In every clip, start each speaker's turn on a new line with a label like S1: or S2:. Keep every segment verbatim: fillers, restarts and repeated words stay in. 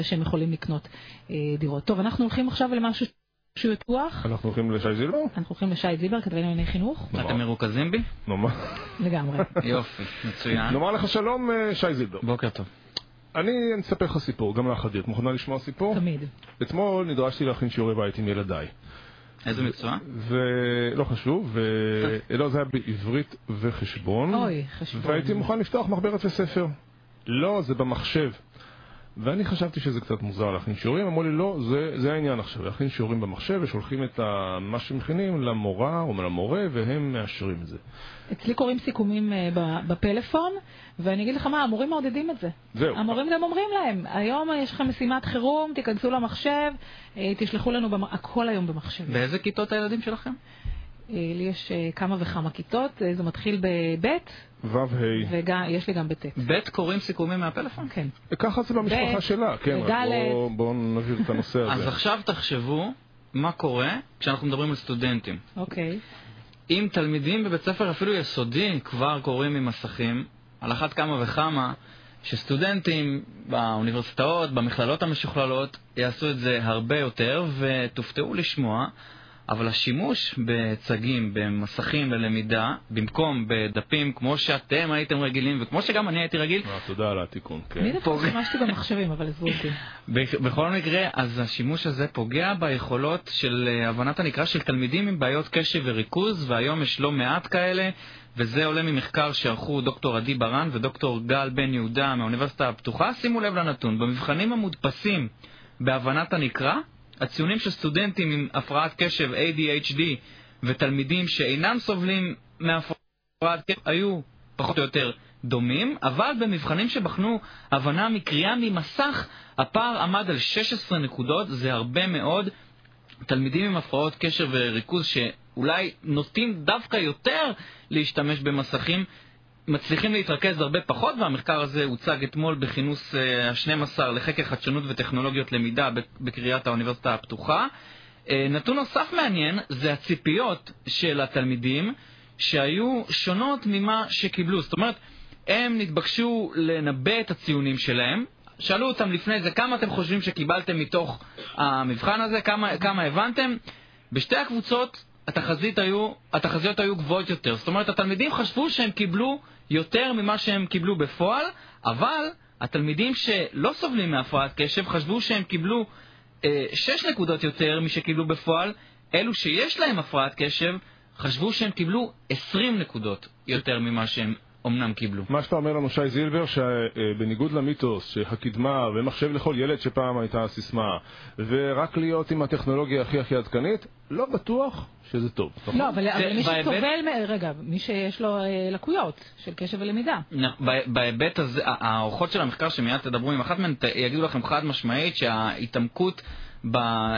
S1: שהם יכולים לקנות דירות. טוב, אנחנו הולכים עכשיו למשהו שהוא יתוח.
S2: אנחנו הולכים לשי זילבר?
S1: אנחנו הולכים לשי זילבר, כתבי לענייני חינוך.
S3: אתם מרוכזים בי?
S2: נאמר.
S1: לגמרי.
S3: יופי, מצוין.
S2: נאמר לך שלום, שי זילבר.
S3: בוקר טוב.
S2: אני אספר לך סיפור, גם לך עדית. מוכנה לשמוע סיפור?
S1: תמיד.
S2: אתמול נדרשתי להכין שיעורי בית עם ילדיי.
S3: איזה מקצוע?
S2: ולא חשוב, ולא, זה היה בעברית וחשבון.
S1: אוי, חשבון.
S2: והייתי מוכן לפתוח מחברת וספר. לא, זה במחשב. ואני חשבתי שזה קצת מוזר להכין שיעורים, אמרו לי לא, זה, זה העניין עכשיו, להכין שיעורים במחשב ושולחים את ה, מה שמכינים למורה או למורה והם מאשרים את זה.
S1: אצלי קוראים סיכומים בפלאפון, ואני אגיד לך מה, המורים מעודדים את זה.
S2: זהו.
S1: המורים גם אומרים להם, היום יש לכם משימת חירום, תיכנסו למחשב, תשלחו לנו במ... הכל היום במחשב.
S3: באיזה כיתות הילדים שלכם?
S1: לי יש כמה וכמה כיתות, זה מתחיל בבית.
S2: וו היי.
S1: ויש לי גם בטט.
S3: בית קוראים סיכומים מהפלאפון?
S1: כן.
S2: ככה זה במשפחה שלה, כן. בואו בוא נבהיר את הנושא הזה.
S3: אז עכשיו תחשבו מה קורה כשאנחנו מדברים על סטודנטים.
S1: אוקיי.
S3: אם תלמידים בבית ספר אפילו יסודי כבר קוראים ממסכים, על אחת כמה וכמה שסטודנטים באוניברסיטאות, במכללות המשוכללות, יעשו את זה הרבה יותר, ותופתעו לשמוע, אבל השימוש בצגים, במסכים ללמידה, במקום בדפים כמו שאתם הייתם רגילים, וכמו שגם אני הייתי רגיל...
S2: תודה על התיקון, כן.
S1: אני דווקא שימשתי במחשבים, אבל עזבו אותי.
S3: בכל מקרה, אז השימוש הזה פוגע ביכולות של הבנת הנקרא של תלמידים עם בעיות קשב וריכוז, והיום יש לא מעט כאלה, וזה עולה ממחקר שערכו דוקטור עדי ברן ודוקטור גל בן יהודה מהאוניברסיטה הפתוחה. שימו לב לנתון, במבחנים המודפסים בהבנת הנקרא, הציונים של סטודנטים עם הפרעת קשב איי די אייץ' די ותלמידים שאינם סובלים מהפרעת קשב היו פחות או יותר דומים, אבל במבחנים שבחנו הבנה מקריאה ממסך, הפער עמד על שש עשרה נקודות, זה הרבה מאוד. תלמידים עם הפרעות קשב וריכוז שאולי נוטים דווקא יותר להשתמש במסכים, מצליחים להתרכז הרבה פחות, והמחקר הזה הוצג אתמול בכינוס ה-שנים עשר לחקר חדשנות וטכנולוגיות למידה בקריית האוניברסיטה הפתוחה. נתון נוסף מעניין זה הציפיות של התלמידים שהיו שונות ממה שקיבלו. זאת אומרת, הם נתבקשו לנבא את הציונים שלהם, שאלו אותם לפני זה כמה אתם חושבים שקיבלתם מתוך המבחן הזה, כמה, כמה הבנתם. בשתי הקבוצות התחזית היו, התחזיות היו גבוהות יותר. זאת אומרת, התלמידים חשבו שהם קיבלו יותר ממה שהם קיבלו בפועל, אבל התלמידים שלא סובלים מהפרעת קשב חשבו שהם קיבלו אה, שש נקודות יותר משקיבלו בפועל. אלו שיש להם הפרעת קשב חשבו שהם קיבלו עשרים נקודות יותר ממה שהם אמנם קיבלו.
S2: מה שאתה אומר לנו שי זילבר, שבניגוד למיתוס שהקדמה ומחשב לכל ילד שפעם הייתה סיסמה ורק להיות עם הטכנולוגיה הכי הכי עדכנית, לא בטוח שזה טוב.
S1: לא, אבל מי שסובל, רגע, מי שיש לו לקויות של קשב ולמידה.
S3: בהיבט הזה, הערכות של המחקר שמיד תדברו עם אחת מהן, יגידו לכם חד משמעית שההתעמקות ב...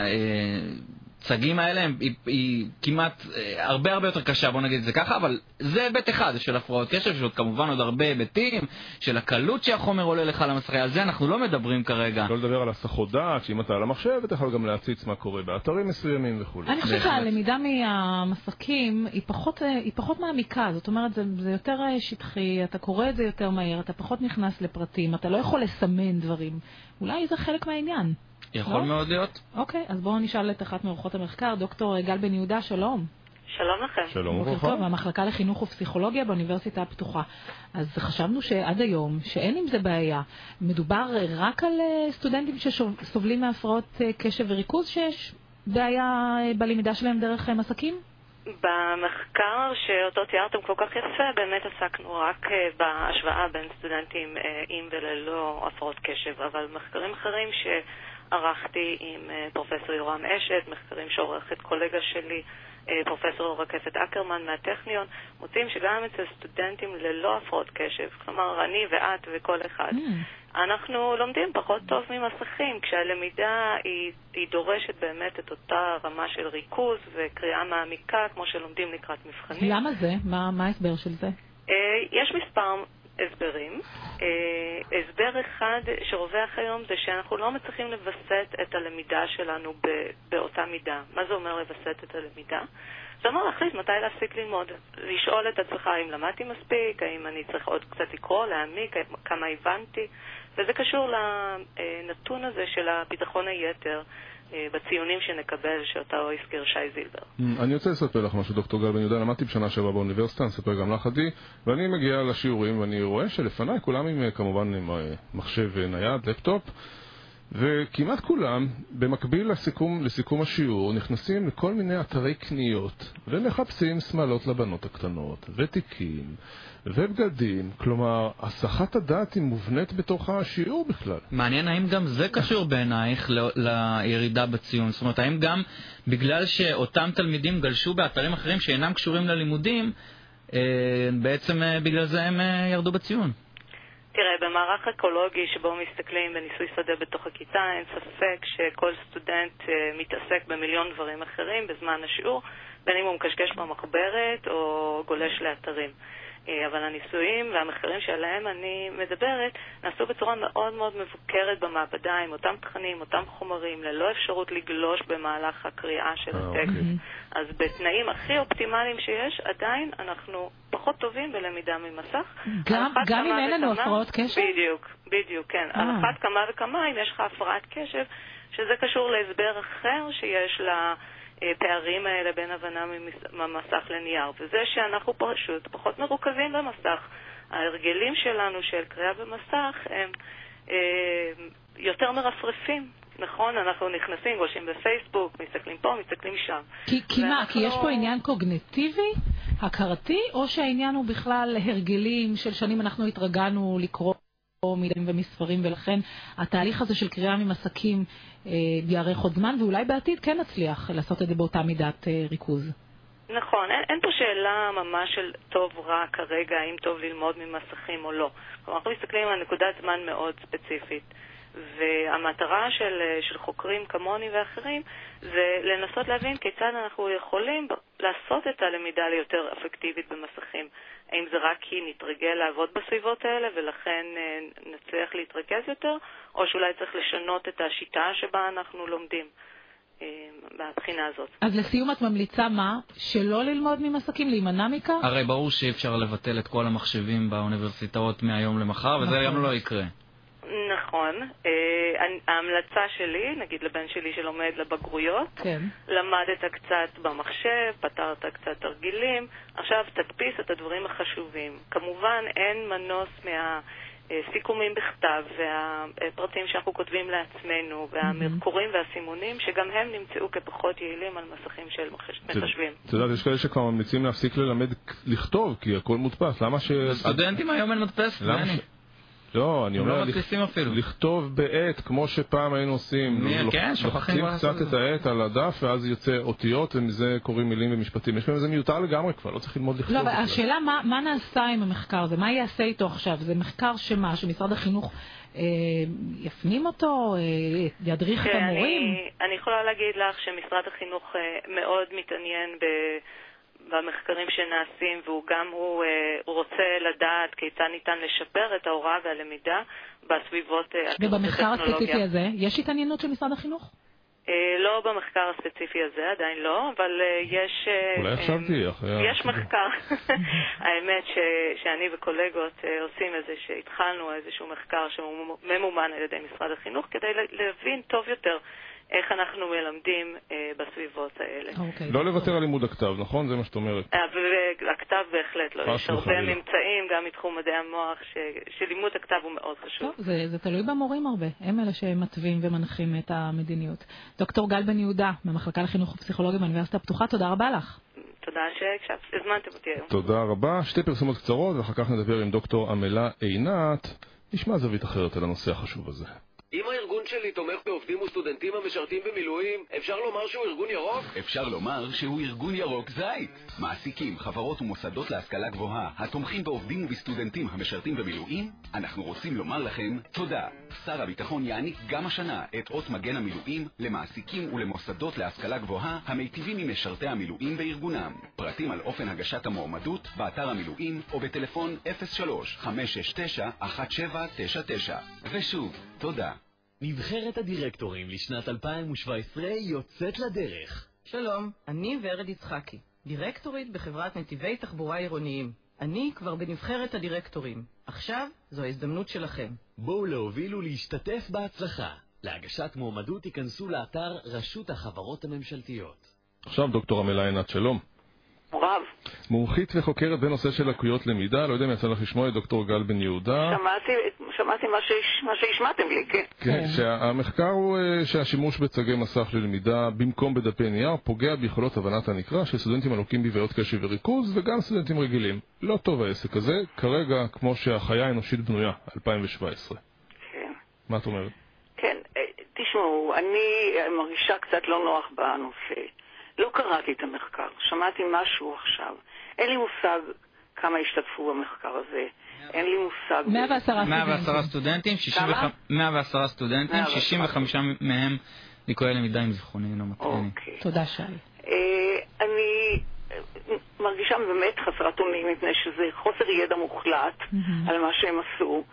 S3: הצגים האלה היא, היא כמעט הרבה הרבה יותר קשה, בוא נגיד את זה ככה, אבל זה היבט אחד של הפרעות קשב, שעוד כמובן עוד הרבה היבטים של הקלות שהחומר עולה לך למסך, על זה אנחנו לא מדברים כרגע.
S2: לא לדבר על הסחות דעת, שאם אתה על המחשב אתה יכול גם להציץ מה קורה באתרים מסוימים וכו'.
S1: אני חושבת שהלמידה מהמסכים היא פחות, היא פחות מעמיקה, זאת אומרת זה, זה יותר שטחי, אתה קורא את זה יותר מהר, אתה פחות נכנס לפרטים, אתה לא יכול לסמן דברים, אולי זה חלק מהעניין.
S3: יכול לא? מאוד להיות.
S1: אוקיי, אז בואו נשאל את אחת מאורחות המחקר, דוקטור גל בן יהודה, שלום.
S4: שלום לכם.
S2: שלום
S1: וברכה. בוקר טוב, המחלקה לחינוך ופסיכולוגיה באוניברסיטה הפתוחה. אז חשבנו שעד היום, שאין עם זה בעיה, מדובר רק על סטודנטים שסובלים מהפרעות קשב וריכוז, שיש בעיה בלמידה שלהם דרך מסכים?
S4: במחקר שאותו תיארתם כל כך יפה, באמת עסקנו רק בהשוואה בין סטודנטים עם וללא הפרעות קשב, אבל מחקרים אחרים ש... ערכתי עם פרופסור יורם אשת, מחקרים שעורכת קולגה שלי, פרופסור רקפת אקרמן מהטכניון, מוצאים שגם אצל סטודנטים ללא הפרעות קשב, כלומר אני ואת וכל אחד, mm. אנחנו לומדים פחות טוב ממסכים, כשהלמידה היא, היא דורשת באמת את אותה רמה של ריכוז וקריאה מעמיקה, כמו שלומדים לקראת מבחנים.
S1: למה זה? מה, מה ההסבר של זה?
S4: יש מספר הסברים. הסבר אחד שרווח היום זה שאנחנו לא מצליחים לבסט את הלמידה שלנו באותה מידה. מה זה אומר לבסט את הלמידה? זה אומר להחליט מתי להפסיק ללמוד. לשאול את עצמך האם למדתי מספיק, האם אני צריך עוד קצת לקרוא, להעמיק, כמה הבנתי, וזה קשור לנתון הזה של הביטחון היתר בציונים שנקבל, שאותה הזכיר שי זילבר.
S2: אני רוצה לספר לך משהו, דוקטור גל בן יהודה. למדתי בשנה שעברה באוניברסיטה, נספר גם לך עדי, ואני מגיע לשיעורים ואני רואה שלפניי כולם עם, כמובן, עם מחשב נייד, לפטופ, וכמעט כולם, במקביל לסיכום, לסיכום השיעור, נכנסים לכל מיני אתרי קניות ומחפשים שמלות לבנות הקטנות ותיקים ובגדים. כלומר, הסחת הדעת היא מובנית בתוך השיעור בכלל.
S3: מעניין, האם גם זה קשור בעינייך ל- לירידה בציון? זאת אומרת, האם גם בגלל שאותם תלמידים גלשו באתרים אחרים שאינם קשורים ללימודים, אה, בעצם אה, בגלל זה הם אה, ירדו בציון?
S4: תראה, במערך אקולוגי שבו מסתכלים בניסוי שדה בתוך הכיתה, אין ספק שכל סטודנט uh, מתעסק במיליון דברים אחרים בזמן השיעור, בין אם הוא מקשקש במחברת או גולש לאתרים. Uh, אבל הניסויים והמחקרים שעליהם אני מדברת נעשו בצורה מאוד מאוד מבוקרת במעבדה, עם אותם תכנים, אותם חומרים, ללא אפשרות לגלוש במהלך הקריאה של הטקסט. Okay. אז בתנאים הכי אופטימליים שיש, עדיין אנחנו פחות טובים בלמידה ממסך.
S1: גם, גם אם אין לנו הפרעות קשב?
S4: בדיוק, בדיוק, כן. על אחת כמה וכמה, אם יש לך הפרעת קשב, שזה קשור להסבר אחר שיש לפערים האלה בין הבנה ממסך לנייר. וזה שאנחנו פשוט פחות מרוכזים במסך. ההרגלים שלנו של קריאה במסך הם אה, יותר מרפרפים. נכון, אנחנו נכנסים, גולשים בפייסבוק, מסתכלים פה, מסתכלים שם.
S1: כי, כי מה? כי יש פה עניין קוגניטיבי, הכרתי, או שהעניין הוא בכלל הרגלים של שנים אנחנו התרגלנו לקרוא מילים ומספרים, ולכן התהליך הזה של קריאה ממסכים אה, יארך עוד זמן, ואולי בעתיד כן נצליח לעשות את זה באותה מידת אה, ריכוז.
S4: נכון, אין, אין פה שאלה ממש של טוב רע כרגע, האם טוב ללמוד ממסכים או לא. כלומר, אנחנו מסתכלים על נקודת זמן מאוד ספציפית. והמטרה של, של חוקרים כמוני ואחרים זה לנסות להבין כיצד אנחנו יכולים לעשות את הלמידה ליותר אפקטיבית במסכים. האם זה רק כי נתרגל לעבוד בסביבות האלה ולכן נצליח להתרכז יותר, או שאולי צריך לשנות את השיטה שבה אנחנו לומדים בבחינה הזאת.
S1: אז לסיום את ממליצה מה? שלא ללמוד ממסכים, להימנע מכך?
S3: הרי ברור שאי אפשר לבטל את כל המחשבים באוניברסיטאות מהיום למחר, וזה גם לא יקרה.
S4: נכון. ההמלצה שלי, נגיד לבן שלי שלומד לבגרויות,
S1: כן.
S4: למדת קצת במחשב, פתרת קצת תרגילים, עכשיו תדפיס את הדברים החשובים. כמובן אין מנוס מהסיכומים בכתב והפרטים שאנחנו כותבים לעצמנו והמרקורים והסימונים שגם הם נמצאו כפחות יעילים על מסכים של מחשבים.
S2: את יודעת, יש כאלה שכבר ממליצים להפסיק ללמד לכתוב כי הכל מודפס. למה ש...
S3: סטודנטים היום אין מדפס?
S2: למה ש... לא, אני אומר,
S3: לא
S2: לכתוב בעט, כמו שפעם היינו עושים.
S3: כן,
S2: לוחצים קצת את העט על הדף, ואז יוצא אותיות, ומזה קוראים מילים ומשפטים. יש פעמים זה מיותר לגמרי כבר, לא צריך ללמוד לכתוב.
S1: לא, אבל השאלה, מה, מה נעשה עם המחקר הזה? מה יעשה איתו עכשיו? זה מחקר שמה, שמשרד החינוך אה, יפנים אותו, אה, ידריך את המורים?
S4: אני, אני יכולה להגיד לך שמשרד החינוך אה, מאוד מתעניין ב... במחקרים שנעשים, והוא גם הוא, הוא רוצה לדעת כיצד ניתן לשפר את ההוראה והלמידה בסביבות הטכנולוגיה.
S1: ובמחקר הספציפי הזה, יש התעניינות של משרד החינוך?
S4: לא במחקר הספציפי הזה, עדיין לא, אבל יש...
S2: אולי עכשיו תהיה.
S4: יש מחקר. האמת שאני וקולגות עושים איזה שהתחלנו איזשהו מחקר שהוא ממומן על ידי משרד החינוך, כדי להבין טוב יותר איך אנחנו מלמדים אה, בסביבות האלה.
S1: Okay.
S2: לא לוותר על לימוד הכתב, נכון? זה מה שאת אומרת.
S4: הכתב בהחלט לא. יש הרבה ממצאים, גם מתחום מדעי המוח, ש... שלימוד הכתב הוא מאוד חשוב.
S1: טוב, זה, זה תלוי במורים הרבה. הם אלה שמתווים ומנחים את המדיניות. דוקטור גל בן יהודה, מהמחלקה לחינוך ופסיכולוגיה באוניברסיטה הפתוחה, תודה רבה לך.
S4: תודה שהזמנתם אותי היום.
S2: תודה רבה. שתי פרסומות קצרות, ואחר כך נדבר עם דוקטור עמלה עינת. נשמע זווית אחרת על הנושא החשוב הזה.
S5: אם הארגון שלי תומך בעובדים וסטודנטים המשרתים במילואים, אפשר לומר שהוא ארגון ירוק?
S6: אפשר לומר שהוא ארגון ירוק זית. מעסיקים, חברות ומוסדות להשכלה גבוהה התומכים בעובדים ובסטודנטים המשרתים במילואים, אנחנו רוצים לומר לכם תודה. שר הביטחון יעניק גם השנה את אות מגן המילואים למעסיקים ולמוסדות להשכלה גבוהה המיטיבים עם משרתי המילואים בארגונם. פרטים על אופן הגשת המועמדות באתר המילואים או בטלפון אפס שלוש חמש שש תשע אחת שבע תשע תשע. ושוב, תודה.
S7: נבחרת הדירקטורים לשנת אלפיים שבע עשרה יוצאת לדרך.
S8: שלום, אני ורד יצחקי, דירקטורית בחברת נתיבי תחבורה עירוניים. אני כבר בנבחרת הדירקטורים. עכשיו זו ההזדמנות שלכם.
S7: בואו להוביל ולהשתתף בהצלחה. להגשת מועמדות תיכנסו לאתר רשות החברות הממשלתיות.
S2: עכשיו דוקטור עמלה עינת, שלום.
S9: רב.
S2: מומחית וחוקרת בנושא של לקויות למידה, לא יודע אם יצא לך לשמוע את דוקטור גל בן יהודה.
S9: שמעתי, שמעתי מה, שיש, מה שהשמעתם לי, כן.
S2: כן, שהמחקר הוא שהשימוש בצגי מסך ללמידה במקום בדפי נייר פוגע ביכולות הבנת הנקרא של סטודנטים הלוקים בבעיות קשב וריכוז וגם סטודנטים רגילים. לא טוב העסק הזה, כרגע כמו שהחיה האנושית בנויה, אלפיים שבע עשרה.
S9: כן.
S2: מה את אומרת?
S9: כן, תשמעו, אני מרגישה קצת לא נוח בנושא. לא קראתי את המחקר, שמעתי משהו עכשיו. אין לי מושג כמה השתתפו במחקר הזה. אין לי מושג...
S1: מאה ועשרה
S3: סטודנטים.
S9: כמה?
S3: מאה ועשרה סטודנטים, שישים וחמישה מהם לקויי למידה עם זיכרוני אינו מטעני.
S1: תודה שי.
S9: אני מרגישה באמת חסרת אונים מפני שזה חוסר ידע מוחלט על מה שהם עשו.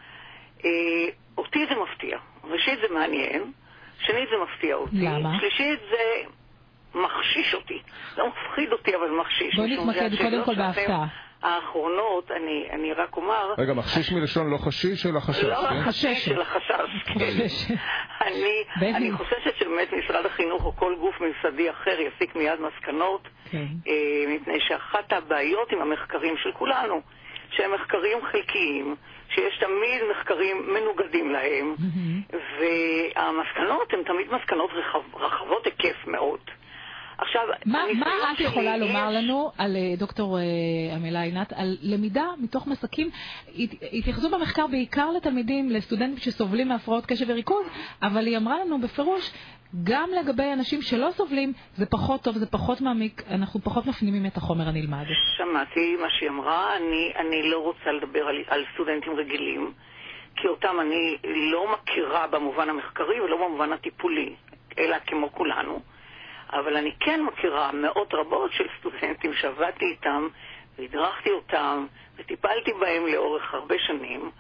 S9: אותי זה מפתיע. ראשית זה מעניין, שנית זה מפתיע אותי.
S1: למה?
S9: שלישית זה... מחשיש אותי. לא מפחיד אותי, אבל מחשיש.
S1: בוא נתמקד קודם כל בהפתעה.
S9: האחרונות, אני, אני רק אומר...
S2: רגע, מחשיש מלשון לא חשיש, אלא חשש,
S9: לא,
S2: כן?
S9: חשש של החשש, כן. אני, אני חוששת שבאמת משרד החינוך או כל גוף ממסדי אחר יסיק מיד מסקנות,
S1: כן.
S9: אה, מפני שאחת הבעיות עם המחקרים של כולנו, שהם מחקרים חלקיים, שיש תמיד מחקרים מנוגדים להם, mm-hmm. והמסקנות הן תמיד מסקנות רחב, רחבות היקף מאוד. עכשיו,
S1: מה, מה את יכולה יש... לומר לנו על דוקטור עמלה עינת, על למידה מתוך מסכים? התייחסו במחקר בעיקר לתלמידים, לסטודנטים שסובלים מהפרעות קשב וריכוז, אבל היא אמרה לנו בפירוש, גם לגבי אנשים שלא סובלים, זה פחות טוב, זה פחות מעמיק, אנחנו פחות מפנימים את החומר הנלמד.
S9: שמעתי מה שהיא אמרה, אני, אני לא רוצה לדבר על, על סטודנטים רגילים, כי אותם אני לא מכירה במובן המחקרי ולא במובן הטיפולי, אלא כמו כולנו. אבל אני כן מכירה מאות רבות של סטודנטים שעבדתי איתם, והדרכתי אותם, וטיפלתי בהם לאורך הרבה שנים,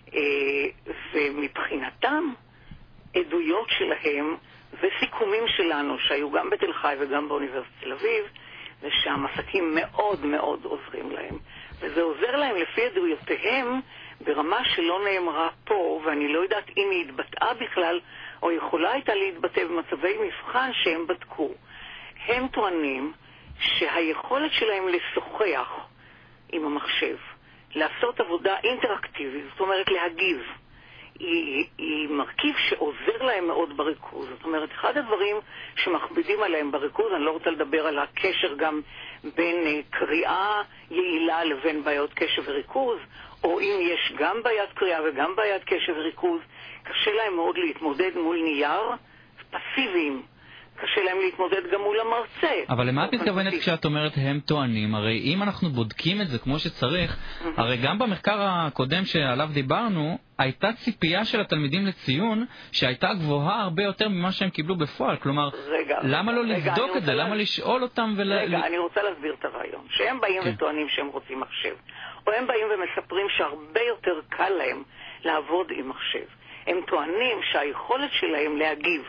S9: ומבחינתם, עדויות שלהם וסיכומים שלנו, שהיו גם בתל חי וגם באוניברסיטת תל אביב, ושהמסכים מאוד מאוד עוזרים להם. וזה עוזר להם לפי עדויותיהם ברמה שלא נאמרה פה, ואני לא יודעת אם היא התבטאה בכלל, או יכולה הייתה להתבטא במצבי מבחן שהם בדקו. הם טוענים שהיכולת שלהם לשוחח עם המחשב, לעשות עבודה אינטראקטיבית, זאת אומרת להגיב, היא, היא מרכיב שעוזר להם מאוד בריכוז. זאת אומרת, אחד הדברים שמכבידים עליהם בריכוז, אני לא רוצה לדבר על הקשר גם בין uh, קריאה יעילה לבין בעיות קשב וריכוז, או אם יש גם בעיית קריאה וגם בעיית קשב וריכוז, קשה להם מאוד להתמודד מול נייר פסיביים. קשה להם להתמודד גם מול המרצה.
S3: אבל למה את מתכוונת כשאת אומרת הם טוענים? הרי אם אנחנו בודקים את זה כמו שצריך, הרי גם במחקר הקודם שעליו דיברנו, הייתה ציפייה של התלמידים לציון שהייתה גבוהה הרבה יותר ממה שהם קיבלו בפועל. כלומר, למה לא לבדוק את זה? למה לשאול אותם?
S9: רגע, אני רוצה להסביר את הרעיון. שהם באים וטוענים שהם רוצים מחשב, או הם באים ומספרים שהרבה יותר קל להם לעבוד עם מחשב. הם טוענים שהיכולת שלהם להגיב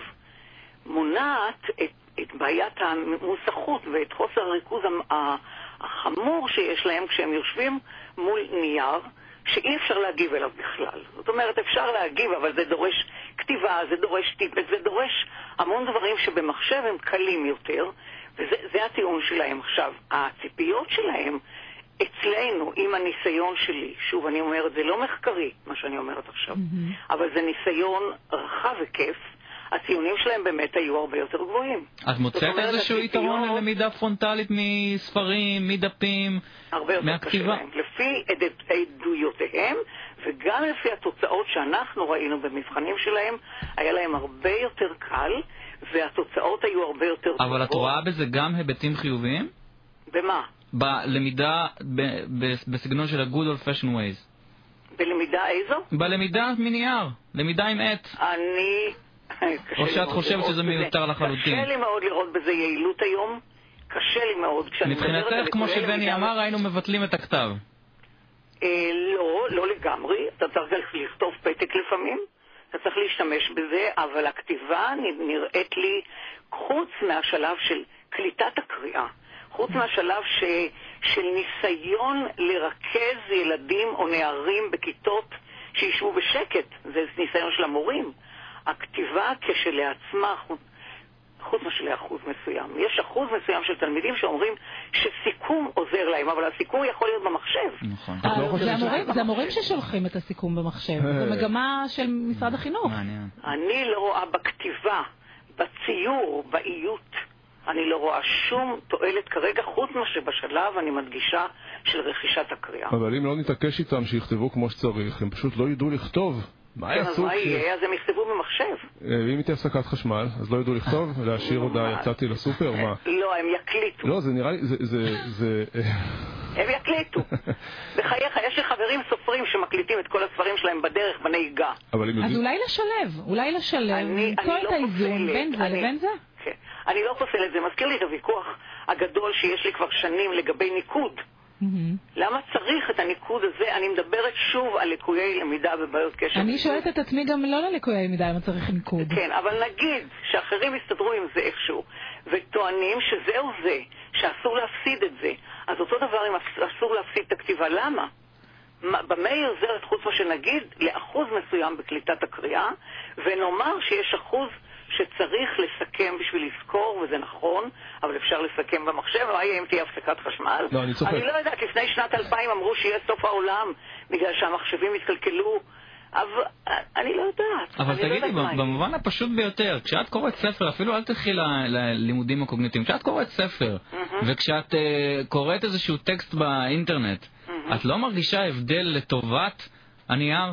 S9: מונעת את, את בעיית המוסכות ואת חוסר הריכוז החמור שיש להם כשהם יושבים מול נייר שאי אפשר להגיב אליו בכלל. זאת אומרת, אפשר להגיב, אבל זה דורש כתיבה, זה דורש טיפת, זה דורש המון דברים שבמחשב הם קלים יותר, וזה הטיעון שלהם. עכשיו, הציפיות שלהם אצלנו, עם הניסיון שלי, שוב, אני אומרת, זה לא מחקרי, מה שאני אומרת עכשיו, mm-hmm. אבל זה ניסיון רחב וכיף, הציונים שלהם באמת היו הרבה יותר גבוהים.
S3: את מוצאת איזשהו יתרון ללמידה פרונטלית מספרים, מדפים, מהכתיבה?
S9: לפי עדויותיהם, וגם לפי התוצאות שאנחנו ראינו במבחנים שלהם, היה להם הרבה יותר קל, והתוצאות היו הרבה יותר טובות.
S3: אבל את רואה בזה גם היבטים חיוביים?
S9: במה?
S3: בלמידה, בסגנון של ה-good old fashioned ways.
S9: בלמידה איזו?
S3: בלמידה מנייר, למידה עם עט.
S9: אני...
S3: או שאת חושבת שזה מיותר לחלוטין?
S9: קשה לי מאוד לראות בזה יעילות היום. קשה לי מאוד.
S3: מבחינתך, כמו שבני אמר, היינו מבטלים את הכתב.
S9: לא, לא לגמרי. אתה צריך לכתוב פתק לפעמים. אתה צריך להשתמש בזה, אבל הכתיבה נראית לי, חוץ מהשלב של קליטת הקריאה, חוץ מהשלב ש, של ניסיון לרכז ילדים או נערים בכיתות שישבו בשקט, זה ניסיון של המורים. הכתיבה כשלעצמה, חוץ משל אחוז מסוים. יש אחוז מסוים של תלמידים שאומרים שסיכום עוזר להם, אבל הסיכום יכול להיות במחשב.
S3: נכון.
S1: זה המורים ששולחים את הסיכום במחשב. זו מגמה של משרד החינוך.
S9: אני לא רואה בכתיבה, בציור, באיות, אני לא רואה שום תועלת כרגע, חוץ מה שבשלב, אני מדגישה, של רכישת הקריאה.
S2: אבל אם לא נתעקש איתם שיכתבו כמו שצריך, הם פשוט לא ידעו לכתוב. מה יעשו?
S9: מה יהיה? אז הם יכתבו במחשב.
S2: ואם תהיה הפסקת חשמל, אז לא ידעו לכתוב, להשאיר הודעה, יצאתי לסופר, מה?
S9: לא, הם יקליטו.
S2: לא, זה נראה לי, זה...
S9: הם יקליטו. בחייך, יש לי חברים סופרים שמקליטים את כל הספרים שלהם בדרך, בנהיגה.
S1: אז אולי לשלב, אולי לשלב, למצוא את האיזון בין זה לבין זה.
S9: אני לא פוסל את זה, מזכיר לי את הוויכוח הגדול שיש לי כבר שנים לגבי ניקוד. למה צריך את הניקוד הזה? אני מדברת שוב על ליקויי למידה ובעיות קשר.
S1: אני שואלת את עצמי גם לא לליקויי למידה, אם צריך ניקוד.
S9: כן, אבל נגיד שאחרים יסתדרו עם זה איכשהו, וטוענים שזהו זה, שאסור להפסיד את זה. אז אותו דבר אם אסור להפסיד את הכתיבה, למה? במה היא עוזרת חוץ מה שנגיד לאחוז מסוים בקליטת הקריאה, ונאמר שיש אחוז שצריך לסכם בשביל לזכור, וזה נכון, אבל אפשר לסכם במחשב, מה יהיה אם תהיה הפסקת חשמל?
S2: לא, אני צוחק.
S9: אני לא יודעת, לפני שנת אלפיים אמרו שיהיה סוף העולם, בגלל שהמחשבים התקלקלו, אבל אני לא יודעת.
S3: אבל תגידי, במובן הפשוט ביותר, כשאת קוראת ספר, אפילו אל תלכי ללימודים הקוגניטיביים, כשאת קוראת ספר, וכשאת קוראת איזשהו טקסט באינטרנט, את לא מרגישה הבדל לטובת הנייר?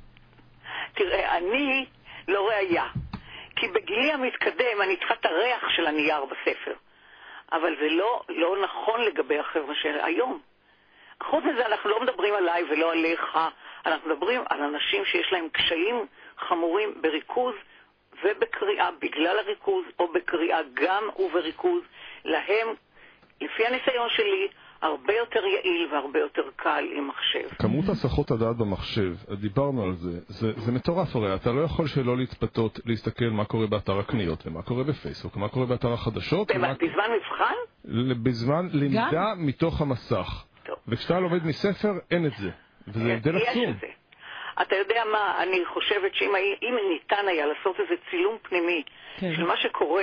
S9: תראה, אני לא ראייה. כי בגילי המתקדם אני צריכה את הריח של הנייר בספר. אבל זה לא, לא נכון לגבי החבר'ה של היום. חוץ מזה אנחנו לא מדברים עליי ולא עליך, אנחנו מדברים על אנשים שיש להם קשיים חמורים בריכוז ובקריאה בגלל הריכוז, או בקריאה גם ובריכוז. להם, לפי הניסיון שלי, הרבה יותר יעיל והרבה יותר קל עם מחשב.
S2: כמות הסחות הדעת במחשב, דיברנו על זה, זה, זה מטורף הרי, אתה לא יכול שלא להתפתות, להסתכל מה קורה באתר הקניות, ומה קורה בפייסבוק, ומה קורה באתר החדשות.
S9: ומה, בזמן מבחן?
S2: בזמן למידה מתוך המסך. טוב. וכשאתה לומד מספר, אין את זה. וזה הבדל עצום.
S9: אתה יודע מה, אני חושבת שאם אם ניתן היה לעשות איזה צילום פנימי, כן. של מה שקורה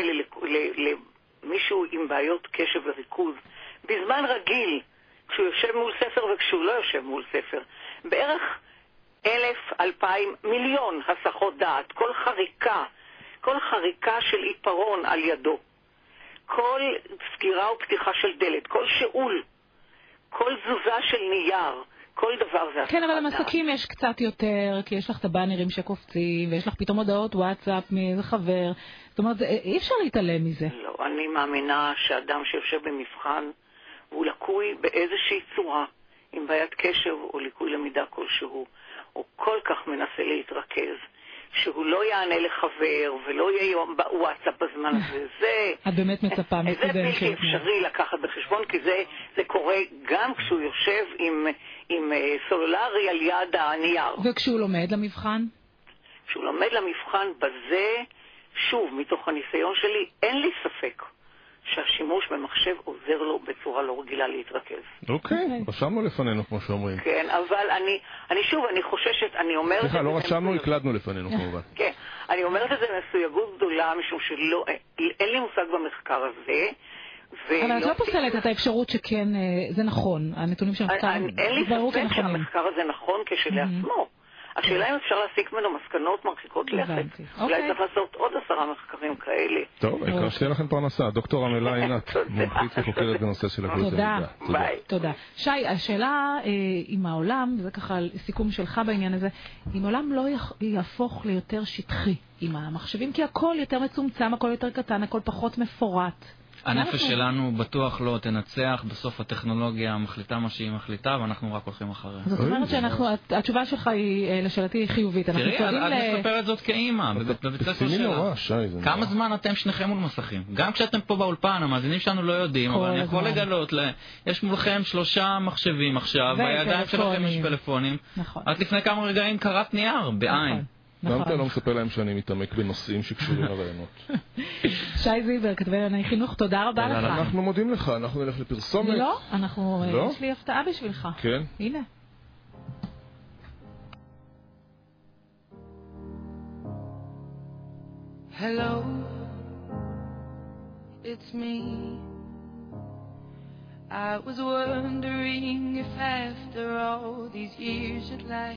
S9: למישהו עם בעיות קשב וריכוז, בזמן רגיל, כשהוא יושב מול ספר וכשהוא לא יושב מול ספר, בערך אלף, אלפיים, מיליון הסחות דעת, כל חריקה, כל חריקה של עיפרון על ידו, כל סגירה ופתיחה של דלת, כל שאול, כל תזוזה של נייר, כל דבר זה הסחות דעת.
S1: כן, אבל למסכים יש קצת יותר, כי יש לך את הבאנרים שקופצים, ויש לך פתאום הודעות וואטסאפ מאיזה חבר, זאת אומרת, אי אפשר להתעלם מזה.
S9: לא, אני מאמינה שאדם שיושב במבחן, הוא לקוי באיזושהי צורה, עם בעיית קשב או ליקוי למידה כלשהו, הוא כל כך מנסה להתרכז, שהוא לא יענה לחבר ולא יהיה בוואטסאפ בזמן הזה. זה,
S1: את באמת מצפה מסטודנט.
S9: זה בלתי אפשרי לקחת בחשבון, כי זה, זה קורה גם כשהוא יושב עם, עם סולולרי על יד הנייר.
S1: וכשהוא לומד למבחן?
S9: כשהוא לומד למבחן בזה, שוב, מתוך הניסיון שלי, אין לי ספק. שהשימוש במחשב עוזר לו בצורה לא רגילה להתרכז.
S2: אוקיי, רשמנו לפנינו, כמו שאומרים.
S9: כן, אבל אני, אני שוב, אני חוששת, אני אומרת...
S2: סליחה, לא רשמנו, הקלדנו לפנינו, כמובן.
S9: כן, אני אומרת את זה מסויגות גדולה, משום שלא, אין לי מושג במחקר הזה,
S1: אבל את לא פוסלת את האפשרות שכן, זה נכון, הנתונים של המחקר...
S9: אין לי ספק שהמחקר הזה נכון כשלעצמו. השאלה אם אפשר להסיק ממנו מסקנות מרחיקות לכת. אולי צריך לעשות עוד עשרה מחקרים כאלה.
S2: טוב, העיקר שתהיה לכם פרנסה. דוקטור עמלה עינת, מומחית וחוקרת בנושא של לקויות למידה.
S1: תודה. תודה. שי, השאלה עם העולם, זה ככה סיכום שלך בעניין הזה, אם העולם לא יהפוך ליותר שטחי עם המחשבים, כי הכל יותר מצומצם, הכל יותר קטן, הכל פחות מפורט.
S3: הנפש שלנו בטוח לא תנצח, בסוף הטכנולוגיה מחליטה מה שהיא מחליטה, ואנחנו רק הולכים אחריה.
S1: זאת אומרת שאנחנו, התשובה שלך היא, לשאלתי היא חיובית.
S3: תראי, את מספרת זאת כאימא, בבית ספר שלה. כמה זמן אתם שניכם מול מסכים? גם כשאתם פה באולפן, המאזינים שלנו לא יודעים, אבל אני יכול לגלות, יש מולכם שלושה מחשבים עכשיו, בידיים שלכם יש פלאפונים. את לפני כמה רגעים קראת נייר, בעין.
S2: גם אתה לא מספר להם שאני מתעמק בנושאים שקשורים לרעיונות.
S1: שי זיבר, כתבי לענייני חינוך, תודה רבה לך.
S2: אנחנו מודים לך, אנחנו נלך לפרסומת.
S1: לא, אנחנו, יש לי הפתעה בשבילך.
S2: כן.
S1: הנה.
S10: Hello, it's me. I was wondering if after all these years you'd like